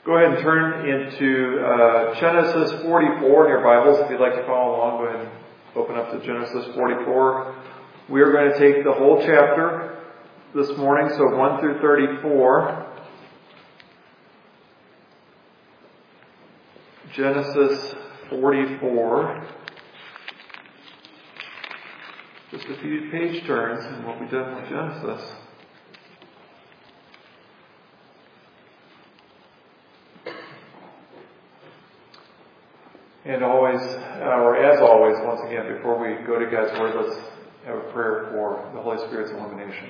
Go ahead and turn into Genesis 44 in your Bibles. If you'd like to follow along, go ahead and open up to Genesis 44. We are going to take the whole chapter this morning, so 1 through 34. Genesis 44. Just a few page turns and we'll be done with Genesis. And always, or as always, once again, before we go to God's Word, let's have a prayer for the Holy Spirit's illumination.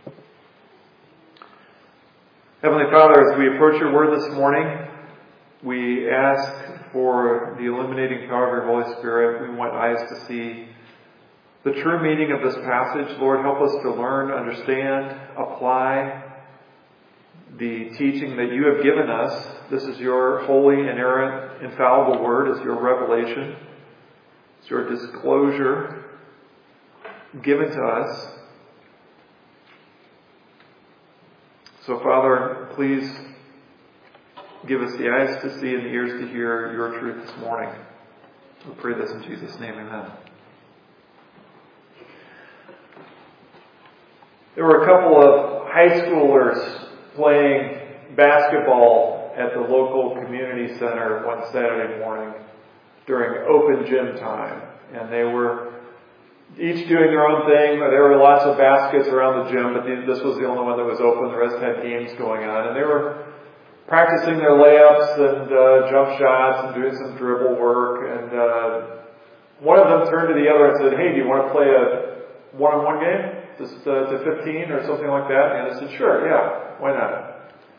Heavenly Father, as we approach your Word this morning, we ask for the illuminating power of your Holy Spirit. We want eyes to see the true meaning of this passage. Lord, help us to learn, understand, apply the teaching that you have given us. This is your holy, inerrant, infallible word. It's your revelation. It's your disclosure given to us. So, Father, please give us the eyes to see and the ears to hear your truth this morning. We pray this in Jesus' name, amen. There were a couple of high schoolers playing basketball at the local community center one Saturday morning during open gym time. And they were each doing their own thing. There were lots of baskets around the gym, but this was the only one that was open. The rest had games going on. And they were practicing their layups and jump shots and doing some dribble work. And one of them turned to the other and said, "Hey, do you want to play a one-on-one game? Just to 15 or something like that?" And I said, "Sure, yeah, why not?"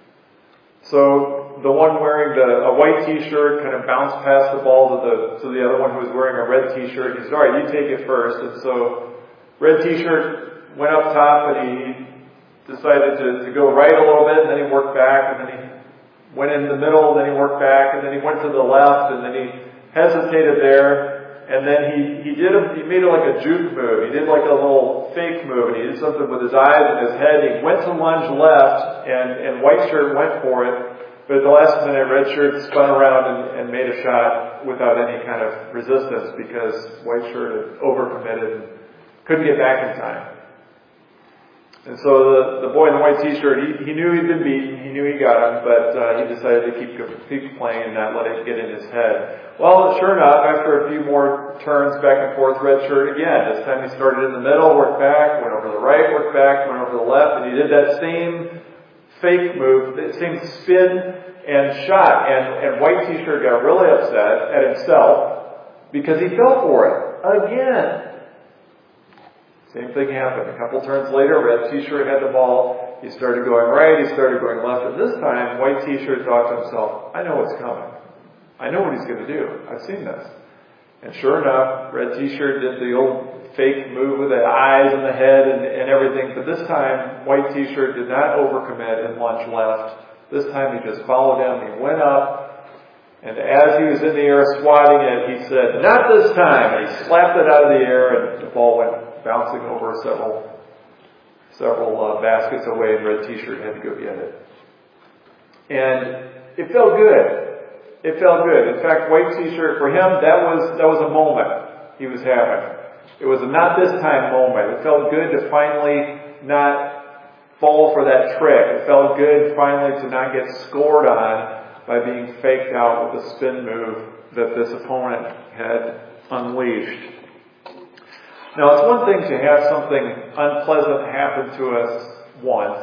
So the one wearing a white t-shirt kind of bounced past the ball to the other one who was wearing a red t-shirt. He said, "All right, you take it first." And so red t-shirt went up top and he decided to go right a little bit, and then he worked back, and then he went in the middle, and then he worked back, and then he went to the left, and then he hesitated there. And then he made it like a juke move. He did like a little fake move, and he did something with his eyes and his head. He went to lunge left, and white shirt went for it. But at the last minute, red shirt spun around and made a shot without any kind of resistance because white shirt had overcommitted and couldn't get back in time. And so the boy in the white t-shirt, he knew he'd been beaten. He knew he got him, but he decided to keep playing and not let it get in his head. Well, sure enough, after a few more turns back and forth, red shirt again. This time he started in the middle, worked back, went over to the right, worked back, went over to the left, and he did that same fake move, that same spin and shot. And white t-shirt got really upset at himself because he fell for it again. Same thing happened. A couple turns later, red t-shirt had the ball. He started going right, he started going left. And this time, white t-shirt thought to himself, "I know what's coming. I know what he's going to do. I've seen this." And sure enough, red t-shirt did the old fake move with the eyes and the head and everything. But this time, white t-shirt did not overcommit and lunge left. This time he just followed him. He went up. And as he was in the air swatting it, he said, "Not this time." And he slapped it out of the air, and the ball went bouncing over several baskets away, and red t-shirt had to go get it. And it felt good. It felt good. In fact, white t-shirt, for him, that was a moment he was having. It was a not this time moment. It felt good to finally not fall for that trick. It felt good finally to not get scored on by being faked out with a spin move that this opponent had unleashed. Now, it's one thing to have something unpleasant happen to us once,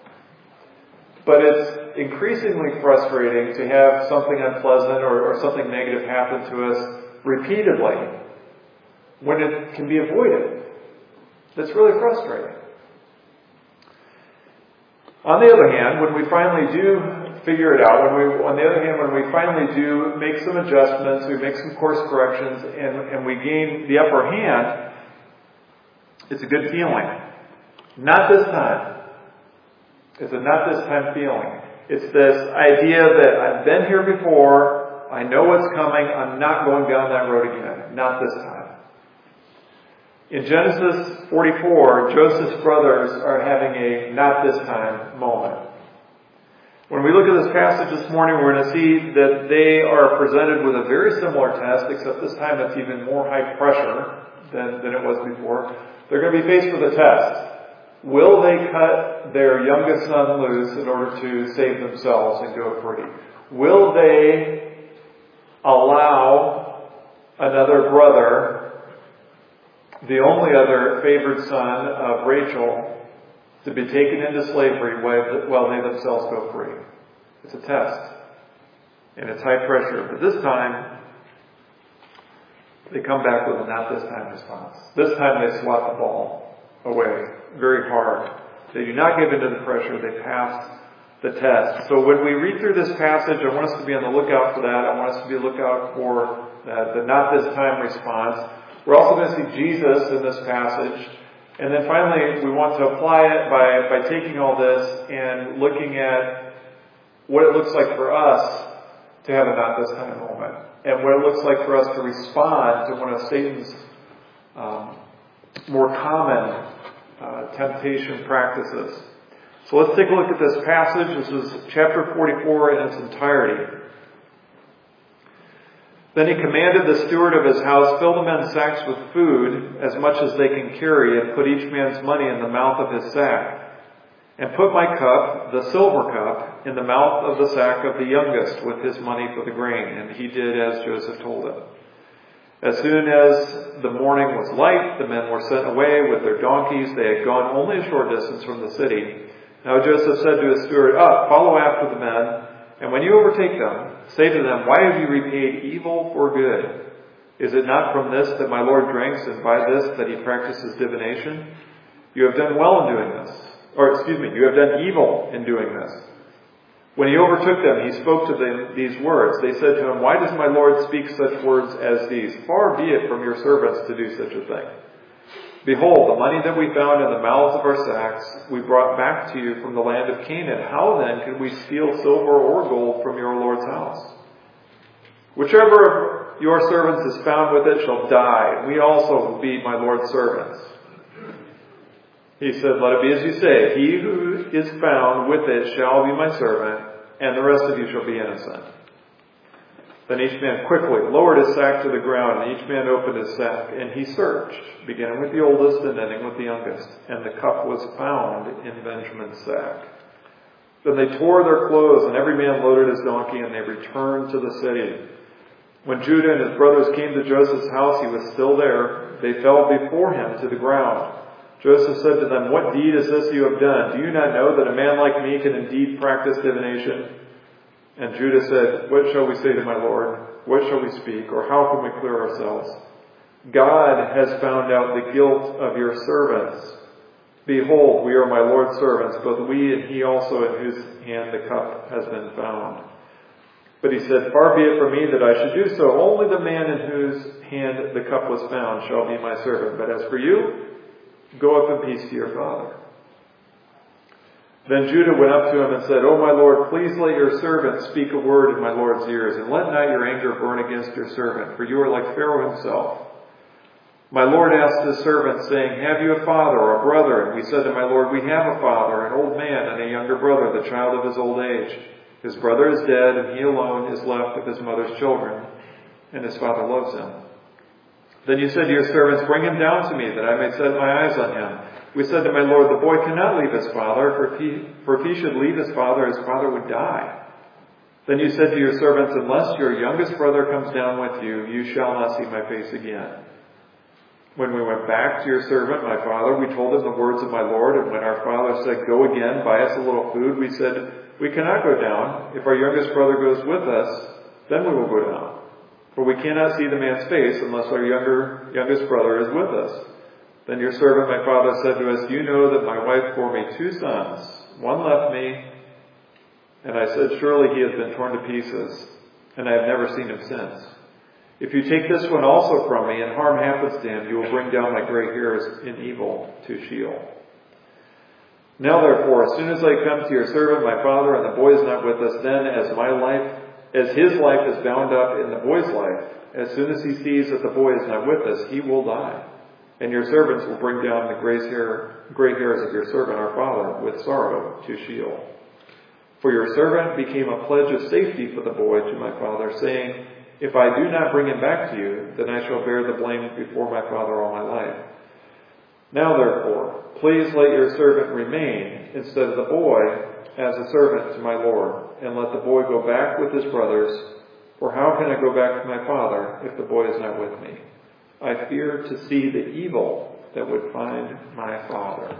but it's increasingly frustrating to have something unpleasant or something negative happen to us repeatedly when it can be avoided. That's really frustrating. On the other hand, when we finally do figure it out, when we finally do make some adjustments, we make some course corrections, and we gain the upper hand, it's a good feeling. Not this time. It's a not this time feeling. It's this idea that I've been here before, I know what's coming, I'm not going down that road again. Not this time. In Genesis 44, Joseph's brothers are having a not this time moment. When we look at this passage this morning, we're going to see that they are presented with a very similar test, except this time it's even more high pressure than it was before. They're going to be faced with a test. Will they cut their youngest son loose in order to save themselves and go free? Will they allow another brother, the only other favored son of Rachel, to be taken into slavery while they themselves go free? It's a test. And it's high pressure. But this time, they come back with a not this time response. This time they swat the ball away very hard. They do not give into the pressure. They pass the test. So when we read through this passage, I want us to be on the lookout for that. I want us to be on the lookout for the not this time response. We're also going to see Jesus in this passage. And then finally, we want to apply it by taking all this and looking at what it looks like for us to have a not this time moment. And what it looks like for us to respond to one of Satan's more common temptation practices. So let's take a look at this passage. This is chapter 44 in its entirety. Then he commanded the steward of his house, fill the men's sacks with food, as much as they can carry, and put each man's money in the mouth of his sack. And put my cup, the silver cup, in the mouth of the sack of the youngest with his money for the grain. And he did as Joseph told him. As soon as the morning was light, the men were sent away with their donkeys. They had gone only a short distance from the city. Now Joseph said to his steward, "Up, follow after the men, and when you overtake them, say to them, 'Why have you repaid evil for good? Is it not from this that my Lord drinks, and by this that he practices divination? You have done well in doing this. You have done evil in doing this.' When he overtook them, he spoke to them these words. They said to him, 'Why does my Lord speak such words as these? Far be it from your servants to do such a thing. Behold, the money that we found in the mouths of our sacks we brought back to you from the land of Canaan. How then could we steal silver or gold from your Lord's house? Whichever of your servants is found with it shall die. We also will be my Lord's servants.' He said, 'Let it be as you say. He who is found with it shall be my servant, and the rest of you shall be innocent.' Then each man quickly lowered his sack to the ground, and each man opened his sack, and he searched, beginning with the oldest and ending with the youngest. And the cup was found in Benjamin's sack. Then they tore their clothes, and every man loaded his donkey, and they returned to the city. When Judah and his brothers came to Joseph's house, he was still there. They fell before him to the ground. Joseph said to them, 'What deed is this you have done? Do you not know that a man like me can indeed practice divination?' And Judah said, 'What shall we say to my Lord? What shall we speak? Or how can we clear ourselves? God has found out the guilt of your servants. Behold, we are my Lord's servants, both we and he also in whose hand the cup has been found.' But he said, 'Far be it from me that I should do so. Only the man in whose hand the cup was found shall be my servant. But as for you, go up in peace to your father.' Then Judah went up to him and said, 'O my Lord, please let your servant speak a word in my Lord's ears, and let not your anger burn against your servant, for you are like Pharaoh himself. My Lord asked his servant, saying, Have you a father or a brother? And we said to my Lord, We have a father, an old man, and a younger brother, the child of his old age. His brother is dead, and he alone is left of his mother's children, and his father loves him. Then you said to your servants, Bring him down to me, that I may set my eyes on him. We said to my Lord, The boy cannot leave his father, for if he should leave his father would die. Then you said to your servants, Unless your youngest brother comes down with you, you shall not see my face again. When we went back to your servant, my father, we told him the words of my Lord, and when our father said, Go again, buy us a little food, we said, We cannot go down. If our youngest brother goes with us, then we will go down. For we cannot see the man's face unless our youngest brother is with us. Then your servant, my father, said to us, You know that my wife bore me 2 sons. One left me, and I said, Surely he has been torn to pieces, and I have never seen him since. If you take this one also from me, and harm happens to him, you will bring down my gray hairs in evil to Sheol. Now therefore, as soon as I come to your servant, my father, and the boy is not with us, then as his life is bound up in the boy's life, as soon as he sees that the boy is not with us, he will die. And your servants will bring down the gray hairs of your servant, our father, with sorrow to Sheol. For your servant became a pledge of safety for the boy to my father, saying, if I do not bring him back to you, then I shall bear the blame before my father all my life. Now therefore, please let your servant remain instead of the boy as a servant to my Lord, and let the boy go back with his brothers. For how can I go back to my father if the boy is not with me? I fear to see the evil that would find my father.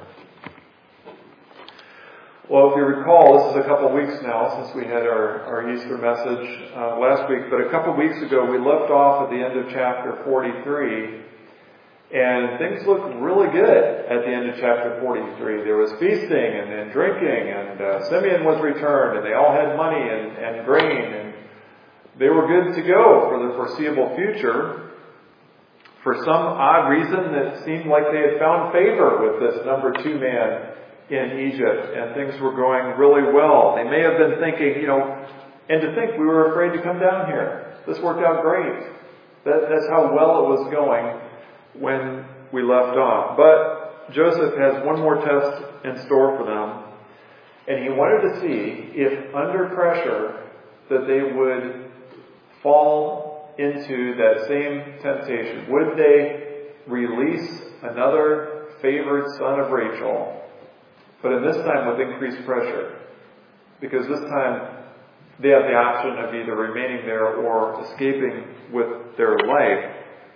Well, if you recall, this is a couple of weeks now since we had our Easter message last week, but a couple of weeks ago we left off at the end of chapter 43, and things looked really good at the end of chapter 43. There was feasting and drinking, and Simeon was returned, and they all had money and grain, and they were good to go for the foreseeable future. For some odd reason, it seemed like they had found favor with this number 2 man in Egypt, and things were going really well. They may have been thinking, and to think we were afraid to come down here. This worked out great. That's how well it was going when we left off. But Joseph has one more test in store for them, and he wanted to see if under pressure that they would fall into that same temptation. Would they release another favored son of Rachel, but in this time with increased pressure? Because this time they have the option of either remaining there or escaping with their life.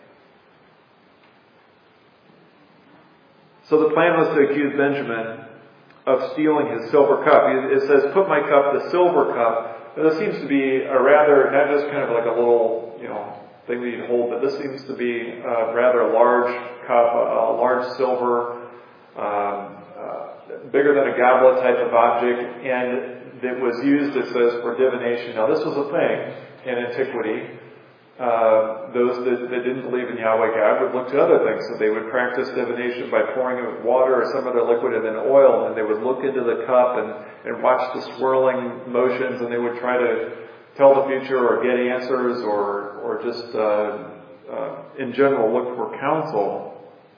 So the plan was to accuse Benjamin of stealing his silver cup. It says, put my cup, the silver cup. Now, this seems to be a rather, not just kind of like a little, thing that you hold, but this seems to be a rather large cup, a large silver, bigger than a goblet type of object, and it was used, it says, for divination. Now, this was a thing in antiquity. Those that didn't believe in Yahweh God would look to other things. So they would practice divination by pouring it with water or some other liquid and then oil, and they would look into the cup and watch the swirling motions, and they would try to tell the future or get answers or just in general look for counsel.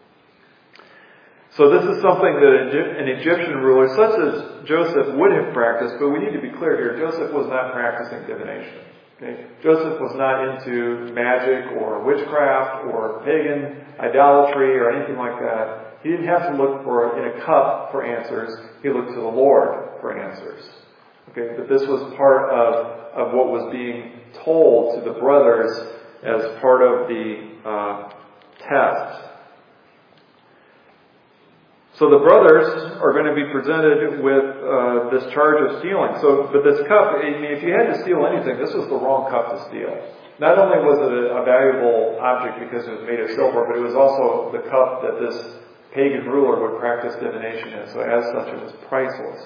So this is something that an Egyptian ruler such as Joseph would have practiced, but we need to be clear here. Joseph was not practicing divination. Okay? Joseph was not into magic or witchcraft or pagan idolatry or anything like that. He didn't have to look in a cup for answers. He looked to the Lord for answers. Okay? But this was part of what was being told to the brothers as part of the test. So the brothers are going to be presented with this charge of stealing. But this cup, if you had to steal anything, this was the wrong cup to steal. Not only was it a valuable object because it was made of silver, but it was also the cup that this pagan ruler would practice divination in. So as such, it was priceless.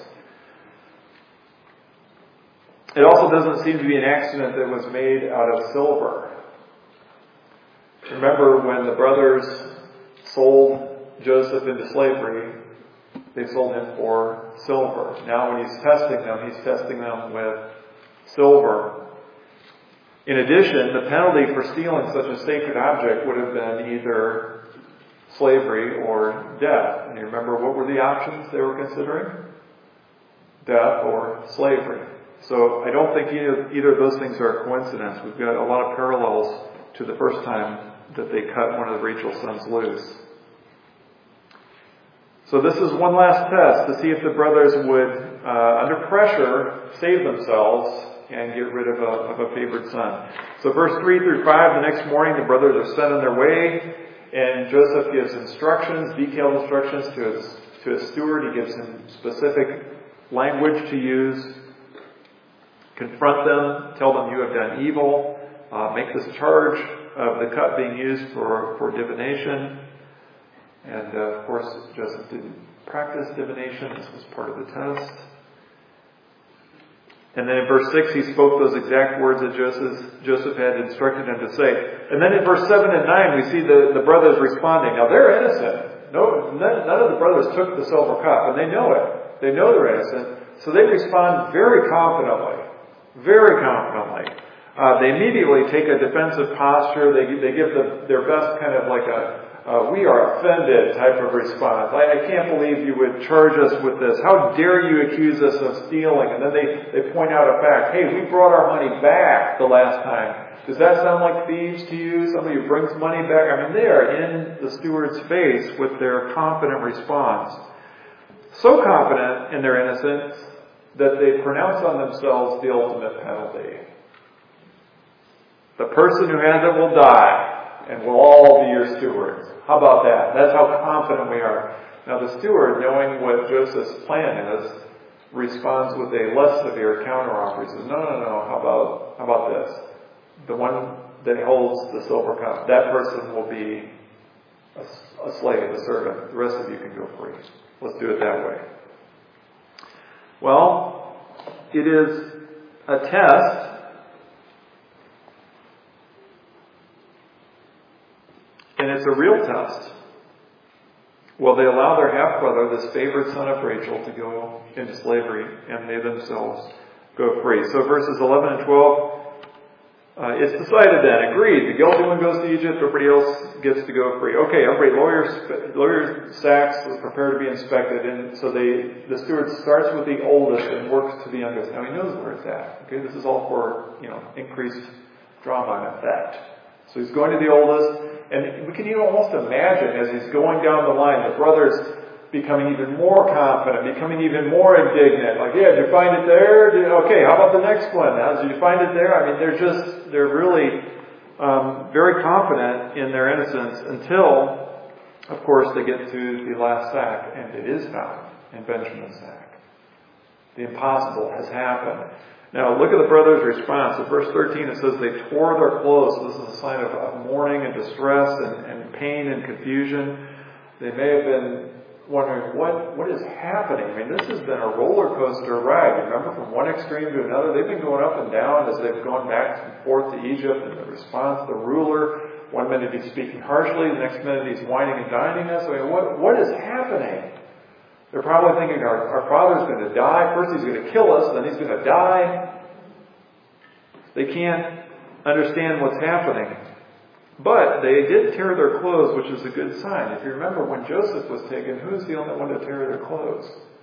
It also doesn't seem to be an accident that it was made out of silver. Remember when the brothers sold Joseph into slavery, they sold him for silver. Now when he's testing them with silver. In addition, the penalty for stealing such a sacred object would have been either slavery or death. And you remember what were the options they were considering? Death or slavery. So I don't think either of those things are a coincidence. We've got a lot of parallels to the first time that they cut one of Rachel's sons loose. So this is one last test to see if the brothers would, under pressure, save themselves and get rid of a favored son. So verse 3 through 5, the next morning the brothers are sent on their way, and Joseph gives instructions, detailed instructions to his steward. He gives him specific language to use. Confront them, tell them you have done evil, make this charge of the cup being used for divination. And of course, Joseph didn't practice divination. This was part of the test. And then in verse 6, he spoke those exact words that Joseph had instructed him to say. And then in verse 7 and 9, we see the brothers responding. Now, they're innocent. None of the brothers took the silver cup, and they know it. They know they're innocent. So they respond very confidently. Very confidently. They immediately take a defensive posture. They give their best kind of like a we are offended type of response. I can't believe you would charge us with this. How dare you accuse us of stealing? And then they point out a fact. Hey, we brought our money back the last time. Does that sound like thieves to you? Somebody who brings money back? I mean, they are in the steward's face with their confident response. So confident in their innocence that they pronounce on themselves the ultimate penalty. The person who has it will die, and we'll all be your stewards. How about that? That's how confident we are. Now the steward, knowing what Joseph's plan is, responds with a less severe counteroffer. He says, no. How about this? The one that holds the silver cup, that person will be a slave, a servant. The rest of you can go free. Let's do it that way. Well, it is a test. And it's a real test. Will they allow their half-brother, this favored son of Rachel, to go into slavery and they themselves go free? So verses 11 and 12, it's decided then, agreed, the guilty one goes to Egypt, everybody else gets to go free. Okay, everybody, lawyers' sacks was prepared to be inspected, and so the steward starts with the oldest and works to the youngest. Now he knows where it's at. Okay, this is all for, increased drama and effect. So he's going to the oldest, and we can even almost imagine as he's going down the line, the brothers becoming even more confident, becoming even more indignant. Like, yeah, did you find it there? Okay, how about the next one? Did you find it there? I mean, they're really very confident in their innocence until, of course, they get to the last sack, and it is found in Benjamin's sack. The impossible has happened. Now, look at the brothers' response. In verse 13, it says they tore their clothes. So this is a sign of mourning and distress and pain and confusion. They may have been wondering, what is happening? I mean, this has been a roller coaster ride. Remember, from one extreme to another, they've been going up and down as they've gone back and forth to Egypt. And the response, the ruler, one minute he's speaking harshly, the next minute he's whining and dining us. I mean, what is happening? They're probably thinking, our father's going to die. First he's going to kill us, then he's going to die. They can't understand what's happening. But they did tear their clothes, which is a good sign. If you remember, when Joseph was taken, who's the only one to tear their clothes?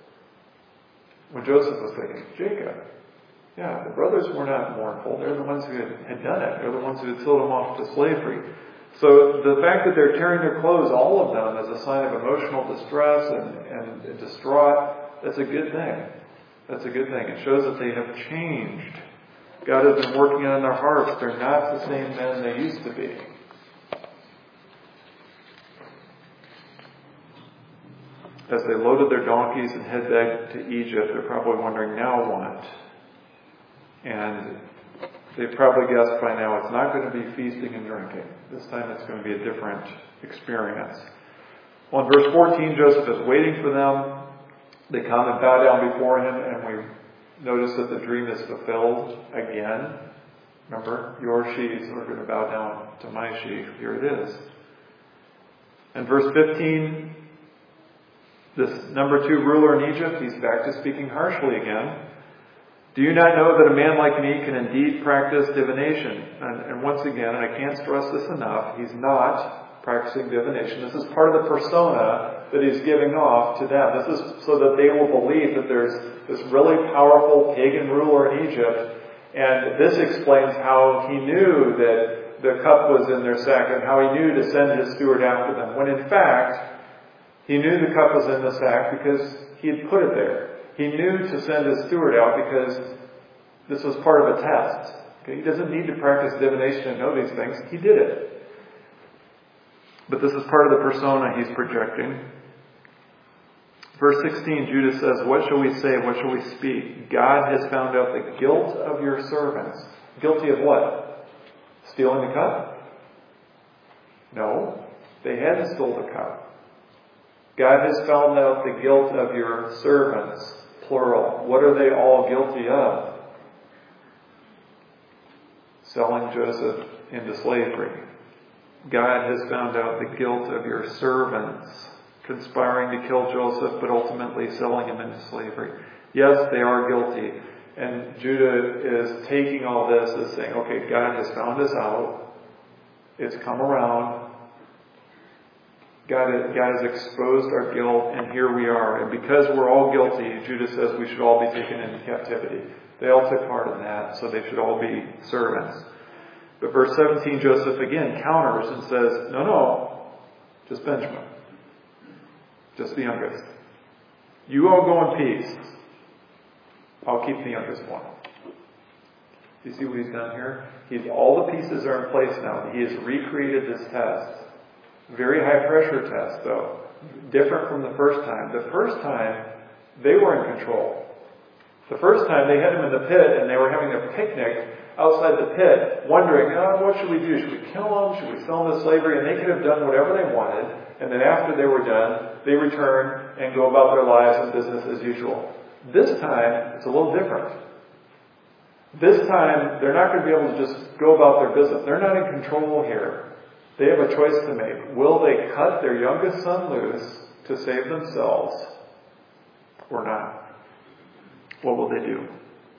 When Joseph was taken? Jacob. Yeah, the brothers were not mournful. They're the ones who had done it. They're the ones who had sold him off to slavery. So the fact that they're tearing their clothes, all of them, is a sign of emotional distress and distraught. That's a good thing. That's a good thing. It shows that they have changed. God has been working on their hearts. They're not the same men they used to be. As they loaded their donkeys and head back to Egypt, they're probably wondering, now what? And they've probably guessed by now it's not going to be feasting and drinking. This time it's going to be a different experience. Well, in verse 14, Joseph is waiting for them. They come and bow down before him, and we notice that the dream is fulfilled again. Remember, your sheaves are going to bow down to my sheaf. Here it is. In verse 15, this number 2 ruler in Egypt, he's back to speaking harshly again. Do you not know that a man like me can indeed practice divination? And once again, and I can't stress this enough, he's not practicing divination. This is part of the persona that he's giving off to them. This is so that they will believe that there's this really powerful pagan ruler in Egypt. And this explains how he knew that the cup was in their sack and how he knew to send his steward after them. When in fact, he knew the cup was in the sack because he had put it there. He knew to send his steward out because this was part of a test. Okay? He doesn't need to practice divination and know these things. He did it. But this is part of the persona he's projecting. Verse 16, Judah says, what shall we say? What shall we speak? God has found out the guilt of your servants. Guilty of what? Stealing the cup? No. They hadn't stolen the cup. God has found out the guilt of your servants, plural. What are they all guilty of? Selling Joseph into slavery. God has found out the guilt of your servants, conspiring to kill Joseph, but ultimately selling him into slavery. Yes, they are guilty. And Judah is taking all this as saying, okay, God has found us out. It's come around. God has exposed our guilt, and here we are. And because we're all guilty, Judah says we should all be taken into captivity. They all took part in that, so they should all be servants. But verse 17, Joseph again counters and says, no, just Benjamin. Just the youngest. You all go in peace. I'll keep the youngest one. Do you see what he's done here? All the pieces are in place now. He has recreated this test. Very high pressure test, though. Different from the first time. The first time, they were in control. The first time, they had him in the pit, and they were having a picnic outside the pit, wondering, what should we do? Should we kill him? Should we sell him to slavery? And they could have done whatever they wanted. And then after they were done, they return and go about their lives and business as usual. This time, it's a little different. This time, they're not going to be able to just go about their business. They're not in control here. They have a choice to make. Will they cut their youngest son loose to save themselves or not? What will they do?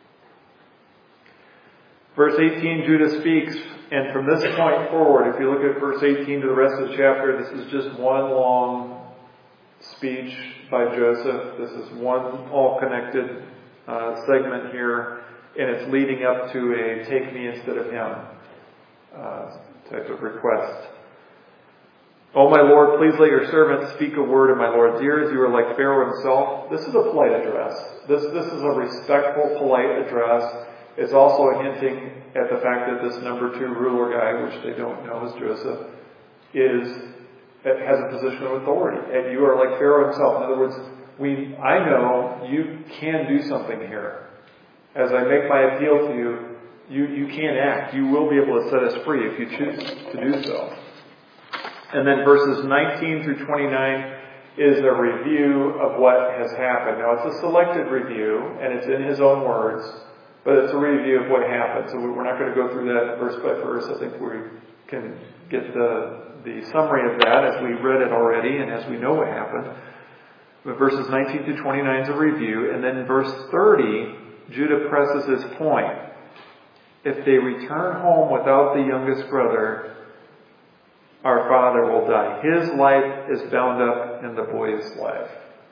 Verse 18, Judah speaks, and from this point forward, if you look at verse 18 to the rest of the chapter, this is just one long speech by Joseph. This is one all-connected segment here, and it's leading up to a take me instead of him type of request. Oh, my Lord, please let your servant speak a word in my Lord's ears. You are like Pharaoh himself. This is a polite address. This is a respectful, polite address. It's also hinting at the fact that this number 2 ruler guy, which they don't know is Joseph, has a position of authority. And you are like Pharaoh himself. In other words, I know you can do something here. As I make my appeal to you, you can act. You will be able to set us free if you choose to do so. And then verses 19 through 29 is a review of what has happened. Now, it's a selected review, and it's in his own words, but it's a review of what happened. So we're not going to go through that verse by verse. I think we can get the summary of that as we read it already and as we know what happened. But verses 19 to 29 is a review. And then in verse 30, Judah presses his point. If they return home without the youngest brother, our father will die. His life is bound up in the boy's life.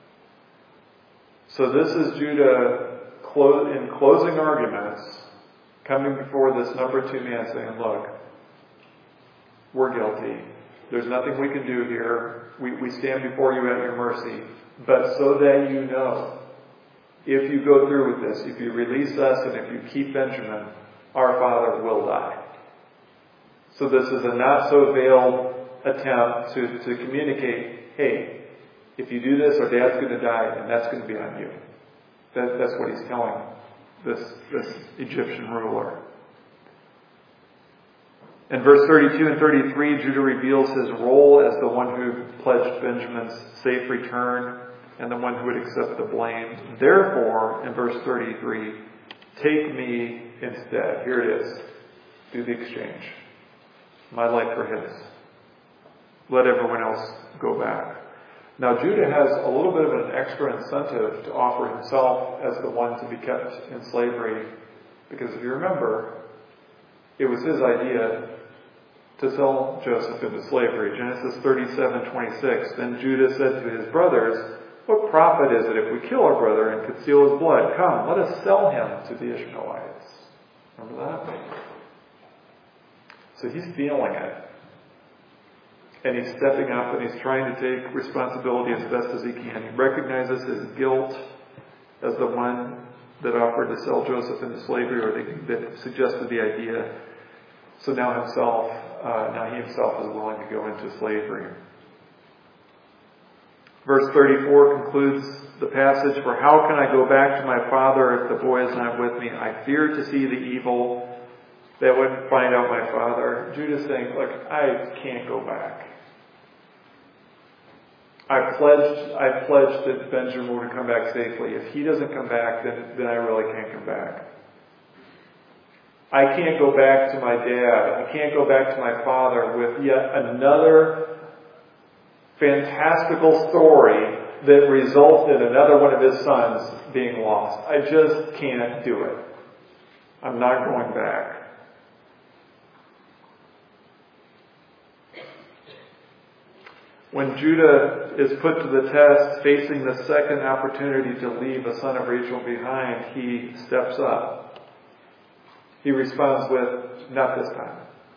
So this is Judah in closing arguments, coming before this number 2 man saying, look, we're guilty. There's nothing we can do here. We stand before you at your mercy. But so that you know, if you go through with this, if you release us and if you keep Benjamin, our father will die. So this is a not so veiled attempt to communicate, hey, if you do this, our dad's going to die, and that's going to be on you. That's what he's telling this Egyptian ruler. In verse 32 and 33, Judah reveals his role as the one who pledged Benjamin's safe return and the one who would accept the blame. Therefore, in verse 33, take me instead. Here it is. Do the exchange. My life for his. Let everyone else go back. Now, Judah has a little bit of an extra incentive to offer himself as the one to be kept in slavery. Because if you remember, it was his idea to sell Joseph into slavery. Genesis 37:26. Then Judah said to his brothers, what profit is it if we kill our brother and conceal his blood? Come, let us sell him to the Ishmaelites. Remember that? So he's feeling it. And he's stepping up and he's trying to take responsibility as best as he can. He recognizes his guilt as the one that offered to sell Joseph into slavery, or that suggested the idea. So now he himself is willing to go into slavery. Verse 34 concludes the passage, for how can I go back to my father if the boy is not with me? I fear to see the evil that would find out my father. Judah's saying, look, I can't go back. I pledged that Benjamin would come back safely. If he doesn't come back, then I really can't come back. I can't go back to my dad. I can't go back to my father with yet another fantastical story that results in another one of his sons being lost. I just can't do it. I'm not going back. When Judah is put to the test, facing the second opportunity to leave a son of Rachel behind, he steps up. He responds with, "Not this time.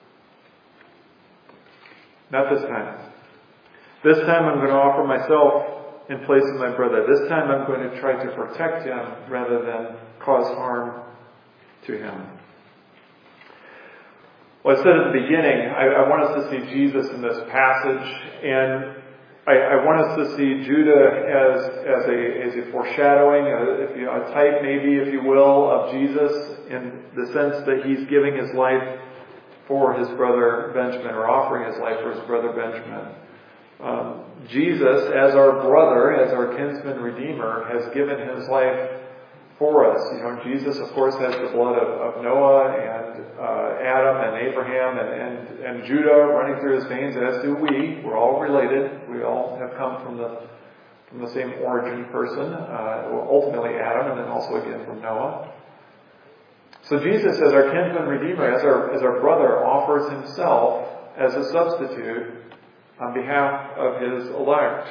Not this time. This time I'm going to offer myself in place of my brother. This time I'm going to try to protect him rather than cause harm to him." Well, I said at the beginning, I want us to see Jesus in this passage, and I want us to see Judah as a foreshadowing, a type maybe, if you will, of Jesus in the sense that he's giving his life for his brother Benjamin, or offering his life for his brother Benjamin. Jesus, as our brother, as our kinsman redeemer, has given his life for us. Jesus, of course, has the blood of Noah and Adam and Abraham and Judah running through his veins, as do we. We're all related. We all have come from the same origin person, ultimately Adam, and then also again from Noah. So Jesus, as our kinsman redeemer, as our brother, offers himself as a substitute on behalf of his elect.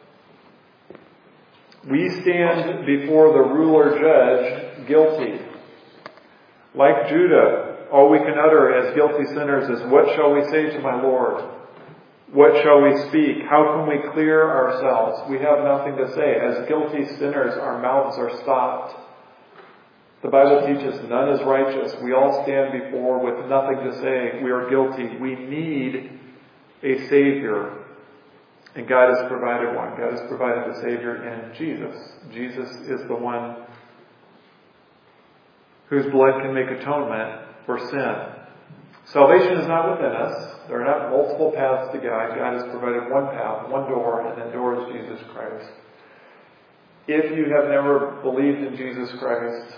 We stand before the ruler judge guilty. Like Judah, all we can utter as guilty sinners is, "What shall we say to my Lord? What shall we speak? How can we clear ourselves?" We have nothing to say. As guilty sinners, our mouths are stopped. The Bible teaches none is righteous. We all stand before with nothing to say. We are guilty. We need a Savior. And God has provided one. God has provided the Savior in Jesus. Jesus is the one whose blood can make atonement for sin. Salvation is not within us. There are not multiple paths to God. God has provided one path, one door, and that door is Jesus Christ. If you have never believed in Jesus Christ,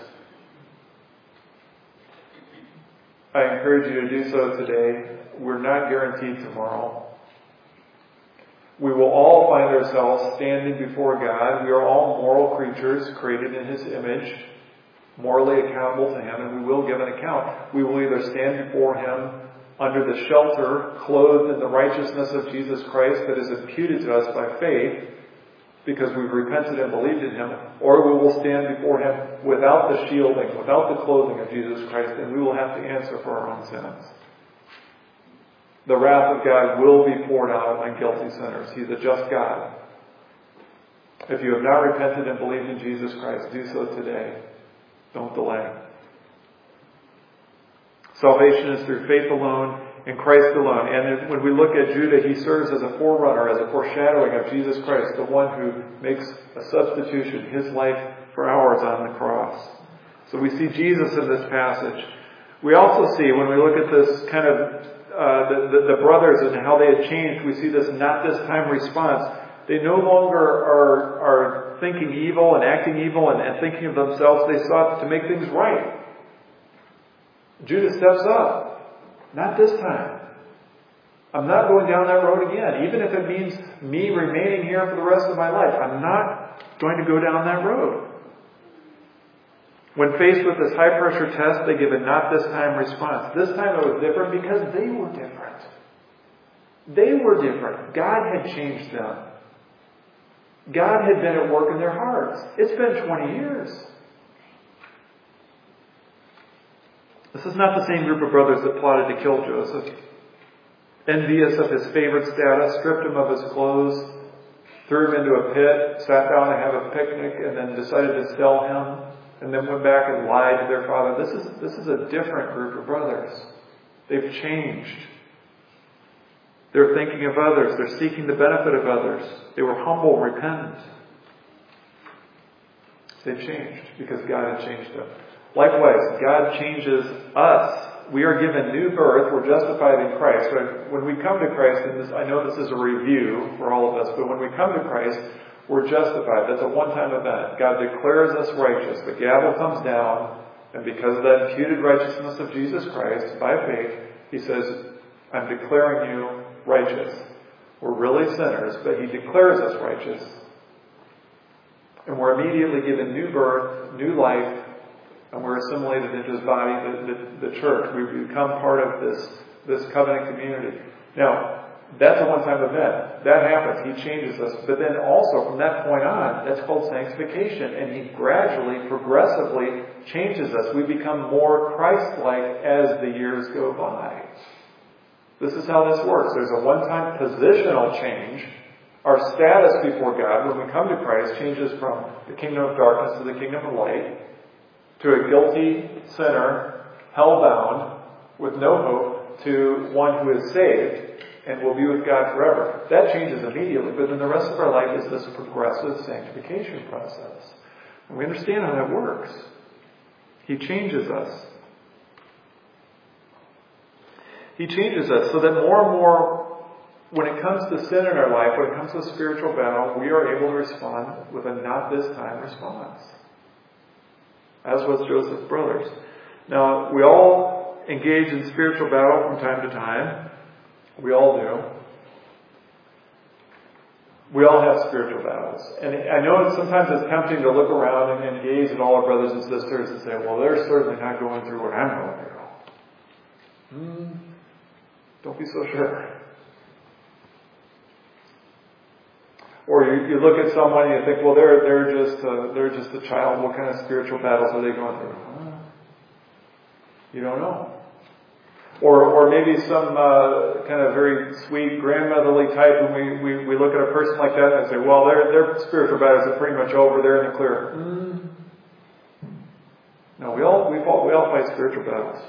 I encourage you to do so today. We're not guaranteed tomorrow. We will all find ourselves standing before God. We are all moral creatures created in His image, morally accountable to Him, and we will give an account. We will either stand before Him under the shelter, clothed in the righteousness of Jesus Christ that is imputed to us by faith, because we've repented and believed in Him, or we will stand before Him without the shielding, without the clothing of Jesus Christ, and we will have to answer for our own sins. The wrath of God will be poured out on guilty sinners. He's a just God. If you have not repented and believed in Jesus Christ, do so today. Don't delay. Salvation is through faith alone, in Christ alone. And when we look at Judah, he serves as a forerunner, as a foreshadowing of Jesus Christ, the one who makes a substitution, his life for ours on the cross. So we see Jesus in this passage. We also see, when we look at this kind of the brothers and how they had changed, we see this "not this time" response. They no longer are thinking evil and acting evil and thinking of themselves. They sought to make things right. Judah steps up. "Not this time. I'm not going down that road again. Even if it means me remaining here for the rest of my life, I'm not going to go down that road." When faced with this high-pressure test, they give a "not this time" response. This time it was different because they were different. They were different. God had changed them. God had been at work in their hearts. It's been 20 years. This is not the same group of brothers that plotted to kill Joseph. Envious of his favored status, stripped him of his clothes, threw him into a pit, sat down to have a picnic, and then decided to sell him. And then went back and lied to their father. This is a different group of brothers. They've changed. They're thinking of others. They're seeking the benefit of others. They were humble, repentant. They've changed because God had changed them. Likewise, God changes us. We are given new birth. We're justified in Christ. When we come to Christ, and I know this is a review for all of us, but when we come to Christ, we're justified. That's a one-time event. God declares us righteous. The gavel comes down, and because of that imputed righteousness of Jesus Christ, by faith, He says, "I'm declaring you righteous." We're really sinners, but He declares us righteous. And we're immediately given new birth, new life, and we're assimilated into His body, the church. We become part of this covenant community. Now, That's a one-time event. That happens. He changes us. But then also, from that point on, that's called sanctification. And He gradually, progressively changes us. We become more Christ-like as the years go by. This is how this works. There's a one-time positional change. Our status before God, when we come to Christ, changes from the kingdom of darkness to the kingdom of light, to a guilty sinner, hell-bound, with no hope, to one who is saved and will be with God forever. That changes immediately, but then the rest of our life is this progressive sanctification process. And we understand how that works. He changes us. He changes us so that more and more, when it comes to sin in our life, when it comes to spiritual battle, we are able to respond with a not this time response. As was Joseph's brothers. Now, we all engage in spiritual battle from time to time. We all do. We all have spiritual battles. And I know sometimes it's tempting to look around and gaze at all our brothers and sisters and say, well, they're certainly not going through what I'm going through. Don't be so sure. Or you look at someone and you think, well, they're just a child. What kind of spiritual battles are they going through? You don't know. Or maybe some kind of very sweet grandmotherly type, and we look at a person like that and say, well, their spiritual battles are pretty much over. They're in the clear. No, we all fight spiritual battles.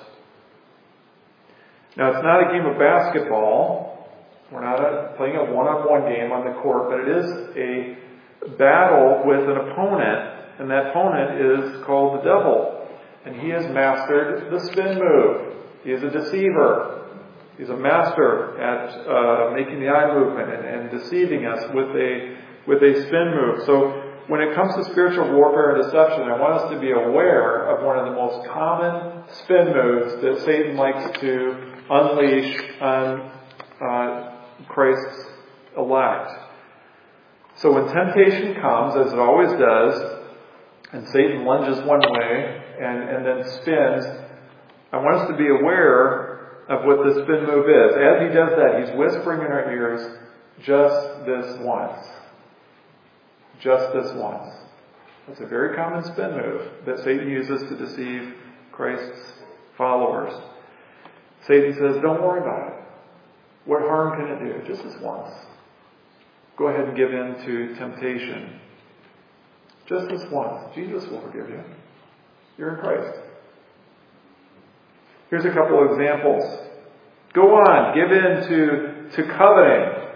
Now, it's not a game of basketball. We're not playing a one-on-one game on the court, but it is a battle with an opponent, and that opponent is called the devil. And he has mastered the spin move. He is a deceiver. He's a master at making the eye movement and deceiving us with a spin move. So when it comes to spiritual warfare and deception, I want us to be aware of one of the most common spin moves that Satan likes to unleash on Christ's elect. So when temptation comes, as it always does, and Satan lunges one way and then spins, I want us to be aware of what the spin move is. As he does that, he's whispering in our ears, just this once. Just this once. That's a very common spin move that Satan uses to deceive Christ's followers. Satan says, don't worry about it. What harm can it do? Just this once. Go ahead and give in to temptation. Just this once. Jesus will forgive you. You're in Christ. Here's a couple of examples. Go on. Give in to coveting.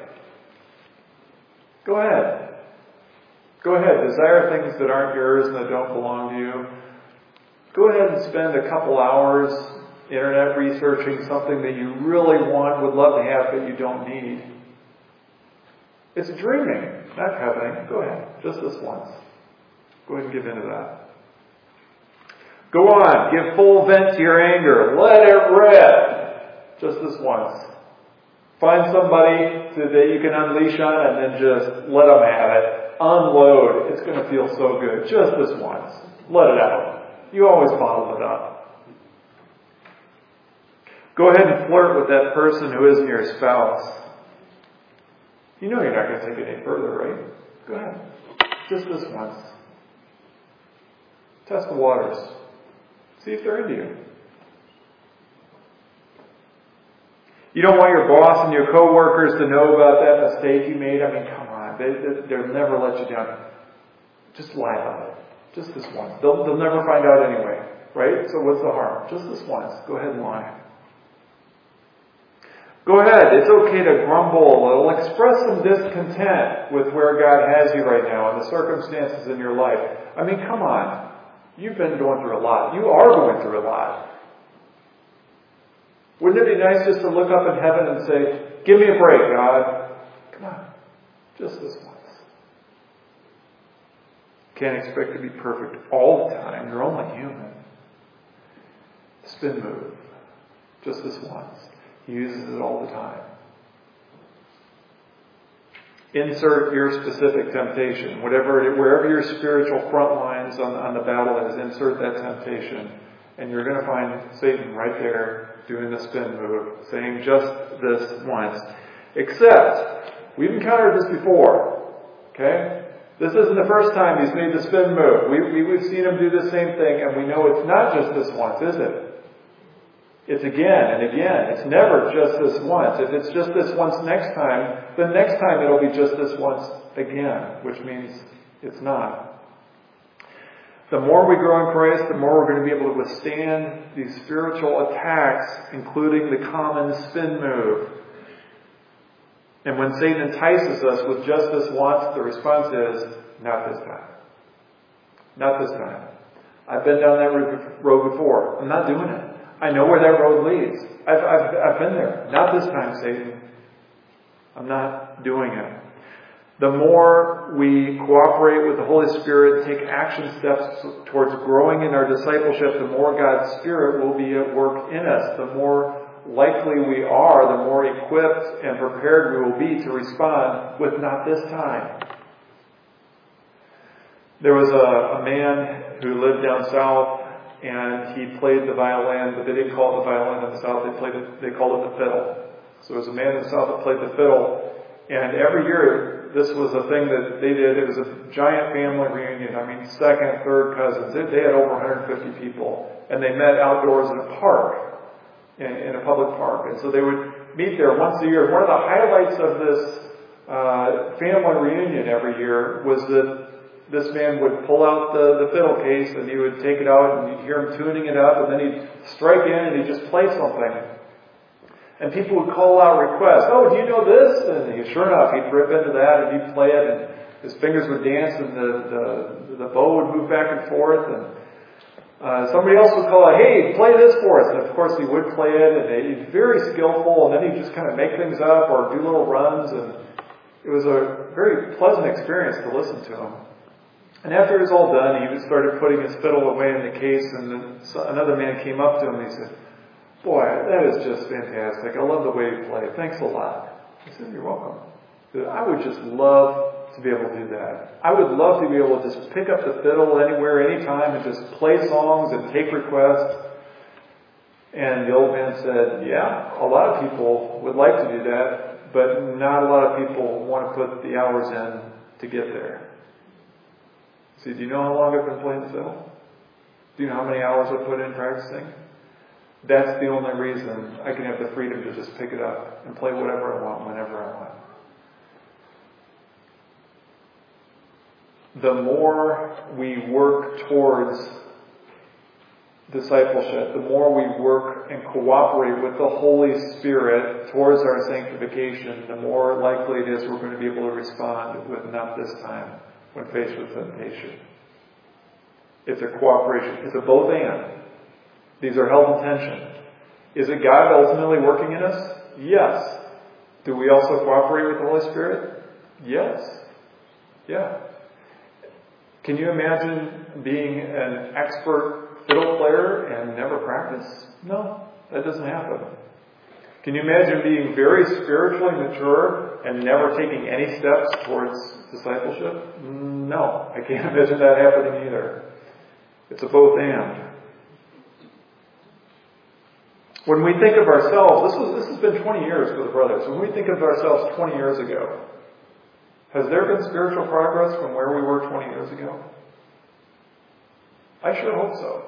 Go ahead. Go ahead. Desire things that aren't yours and that don't belong to you. Go ahead and spend a couple hours internet researching something that you really want, would love to have, but you don't need. It's dreaming, not coveting. Go ahead. Just this once. Go ahead and give in to that. Go on. Give full vent to your anger. Let it rip. Just this once. Find somebody that you can unleash on and then just let them have it. Unload. It's going to feel so good. Just this once. Let it out. You always bottle it up. Go ahead and flirt with that person who isn't your spouse. You know you're not going to take it any further, right? Go ahead. Just this once. Test the waters. See if they're into you. You don't want your boss and your coworkers to know about that mistake you made. I mean, come on. They'll never let you down. Just lie about it. Just this once. They'll never find out anyway. Right? So what's the harm? Just this once. Go ahead and lie. Go ahead. It's okay to grumble. It'll express some discontent with where God has you right now and the circumstances in your life. I mean, come on. You've been going through a lot. You are going through a lot. Wouldn't it be nice just to look up in heaven and say, give me a break, God. Come on. Just this once. Can't expect to be perfect all the time. You're only human. Spin move. Just this once. He uses it all the time. Insert your specific temptation. Wherever your spiritual front lines on the battle is, insert that temptation. And you're going to find Satan right there doing the spin move, saying just this once. Except, we've encountered this before. Okay? This isn't the first time he's made the spin move. We've seen him do the same thing, and we know it's not just this once, is it? It's again and again. It's never just this once. If it's just this once next time, then next time it'll be just this once again, which means it's not. The more we grow in Christ, the more we're going to be able to withstand these spiritual attacks, including the common spin move. And when Satan entices us with just this once, the response is, not this time. Not this time. I've been down that road before. I'm not doing it. I know where that road leads. I've been there. Not this time, Satan. I'm not doing it. The more we cooperate with the Holy Spirit, take action steps towards growing in our discipleship, the more God's Spirit will be at work in us. The more likely we are, the more equipped and prepared we will be to respond with not this time. There was a man who lived down south, and he played the violin, but they didn't call it the violin in the south, they called it the fiddle. So there was a man in the south that played the fiddle, and every year this was a thing that they did. It was a giant family reunion. I mean, second, third cousins. They had over 150 people, and they met outdoors in a park, in a public park. And so they would meet there once a year. One of the highlights of this family reunion every year was that this man would pull out the fiddle case, and he would take it out, and you'd hear him tuning it up, and then he'd strike in and he'd just play something. And people would call out requests. Oh, do you know this? And sure enough, he'd rip into that and he'd play it, and his fingers would dance, and the bow would move back and forth. And somebody else would call out, hey, play this for us. And of course he would play it, and he's very skillful, and then he'd just kind of make things up or do little runs. And it was a very pleasant experience to listen to him. And after it was all done, he started putting his fiddle away in the case, and then another man came up to him and he said, boy, that is just fantastic. I love the way you play. Thanks a lot. I said, you're welcome. He said, I would just love to be able to do that. I would love to be able to just pick up the fiddle anywhere, anytime, and just play songs and take requests. And the old man said, yeah, a lot of people would like to do that, but not a lot of people want to put the hours in to get there. See, do you know how long I've been playing the fiddle? Do you know how many hours I've put in practicing? That's the only reason I can have the freedom to just pick it up and play whatever I want, whenever I want. The more we work towards discipleship, the more we work and cooperate with the Holy Spirit towards our sanctification, the more likely it is we're going to be able to respond with not this time when faced with temptation. It's a cooperation. It's a both and. These are held in tension. Is it God ultimately working in us? Yes. Do we also cooperate with the Holy Spirit? Yes. Yeah. Can you imagine being an expert fiddle player and never practice? No, that doesn't happen. Can you imagine being very spiritually mature and never taking any steps towards discipleship? No, I can't imagine that happening either. It's a both and. When we think of ourselves, this has been 20 years for the brothers. When we think of ourselves 20 years ago, has there been spiritual progress from where we were 20 years ago? I sure hope so.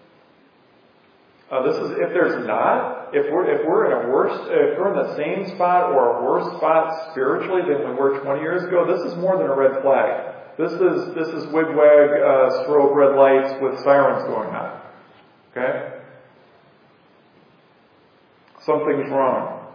If there's not, if we're in the same spot or a worse spot spiritually than we were 20 years ago, this is more than a red flag. This is wigwag, strobe red lights with sirens going on. Okay? Something's wrong.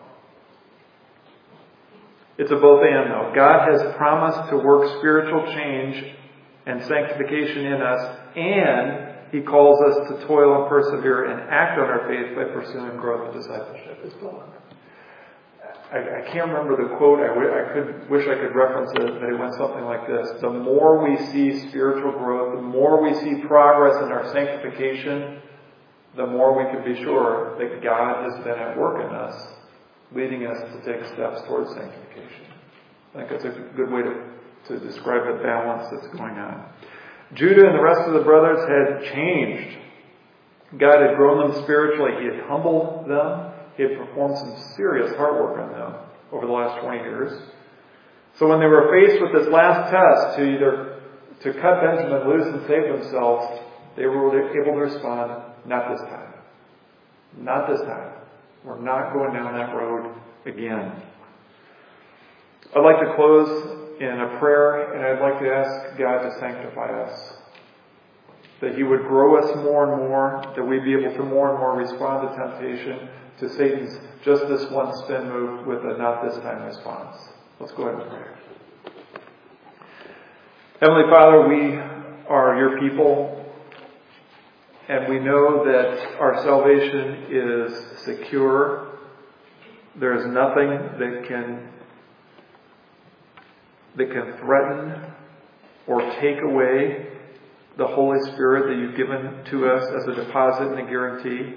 It's a both and though. God has promised to work spiritual change and sanctification in us, and He calls us to toil and persevere and act on our faith by pursuing growth and discipleship as well. I can't remember the quote. I wish I could reference it, but it went something like this. The more we see spiritual growth, the more we see progress in our sanctification, the more we can be sure that God has been at work in us, leading us to take steps towards sanctification. I think that's a good way to describe the balance that's going on. Judah and the rest of the brothers had changed. God had grown them spiritually. He had humbled them. He had performed some serious hard work on them. over the last 20 years. So when they were faced with this last test to cut Benjamin loose and save themselves, they were able to respond, not this time. Not this time. We're not going down that road again. I'd like to close in a prayer, and I'd like to ask God to sanctify us. That He would grow us more and more, that we'd be able to more and more respond to temptation, to Satan's just this one spin move with a not this time response. Let's go ahead and pray. Heavenly Father, we are your people, and we know that our salvation is secure. There is nothing that can threaten or take away the Holy Spirit that you've given to us as a deposit and a guarantee.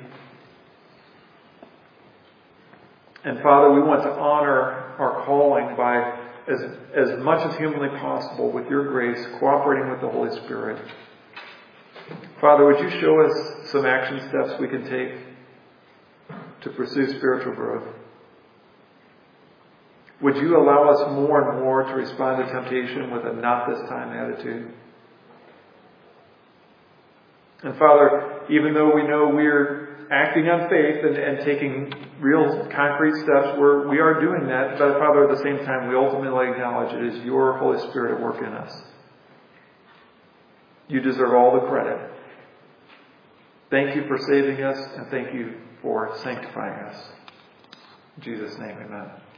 And Father, we want to honor our calling by, as much as humanly possible, with your grace, cooperating with the Holy Spirit. Father, would you show us some action steps we can take to pursue spiritual growth? Would you allow us more and more to respond to temptation with a not this time attitude? And Father, even though we know we're acting on faith and taking real concrete steps, we are doing that, but Father, at the same time, we ultimately acknowledge it is your Holy Spirit at work in us. You deserve all the credit. Thank you for saving us, and thank you for sanctifying us. In Jesus' name, amen.